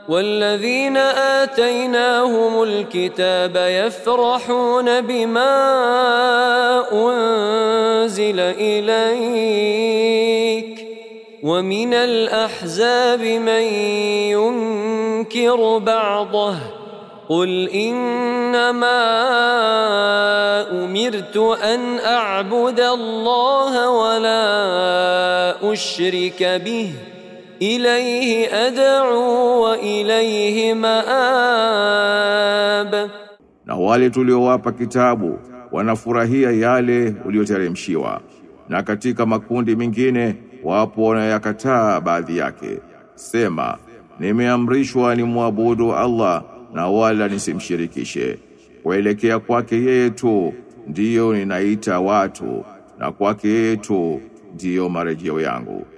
والذين آتيناهم الكتاب يفرحون بما أنزل إليك ومن الأحزاب من ينكر بعضه قل إنما أمرت أن أعبد الله ولا أشرك به إليه أدعو وإليه مآب. Na wale tuliowapa kitabu wanafurahia yale ulioteremshiwa, na katika makundi mengine wapo wanayakataa baadhi yake. Sema, nimeamrishwa nimwabudu Allah na wala nisimshirikishe. Kuelekea kwake yeye tu ndiyo ninaita watu, na kwake yeye tu ndiyo marejeo yangu.